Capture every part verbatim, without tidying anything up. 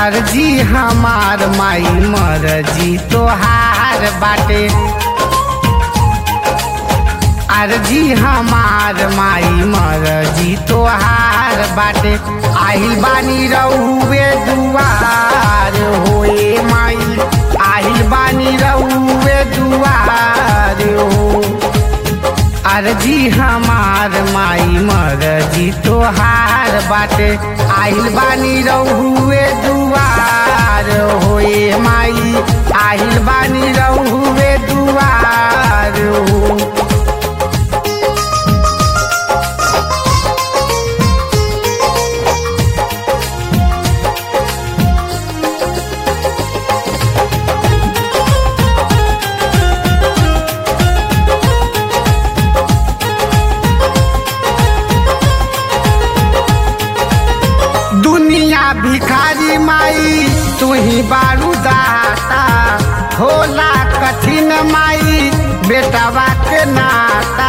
अर्जी हमार माई मर्जी तोहार बाटे। अर्जी हमार माई मर्जी तोहार बाटे। आहिल बानी रहुए दुआर होए माई, आहिल बानी रहुए दुआर हो। अर्जी हमार माई मर्जी तोहार बाटे। आहिल बानी रहुए दुआर होए माई, आहिल बानी रहुए दुआर हो। दुनिया भिखारी माई तू ही बारू दाता, होला कठिन माई बेटवा के नाता।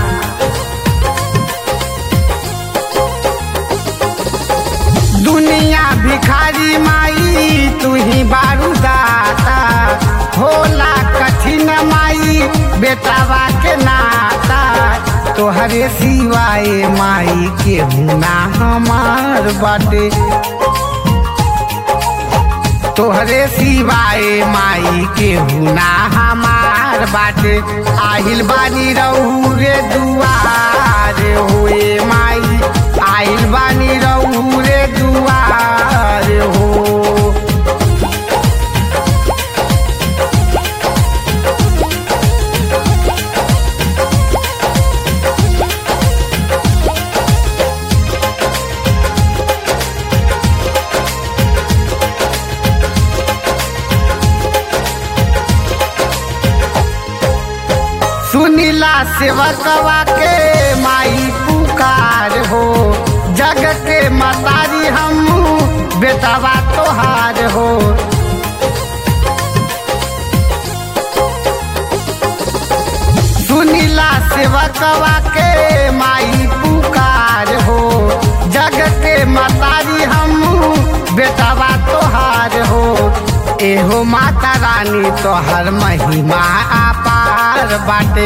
दुनिया भिखारी माई तू ही बारू दाता, होला कठिन माई बेटवा के नाता। तोहरे सिवाय माई के हुना हमार बाटे। तोहरे सिवाय माई के हुना हमार बाटे। आहिल बानी रहू रे दुआर होए माई, आहिल बानी रहू रे दुआर हो। सुनीला सेवकवा के माई पुकार हो, जग के मतारी हम बेटवा तोहार हो। सुनीला सेवकवा के माई पुकार हो, जग के मतारी हम बेटवा तोहार हो। एहो माता रानी तोहर महिमा अपार बाटे।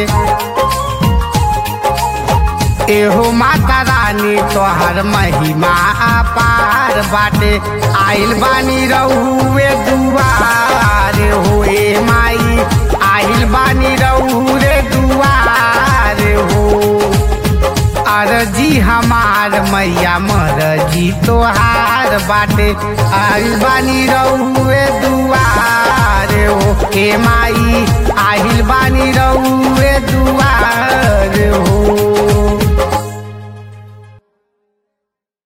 एहो माता रानी तोहर महिमा अपार बाटे। आइल बानी रहुए दुआर होए माई, आइल बानी रहू रे दुआर हो। अर्जी हमार मैया मर्जी तोहार बाटे। आइल बानी रहुए दुआर हो ए माई।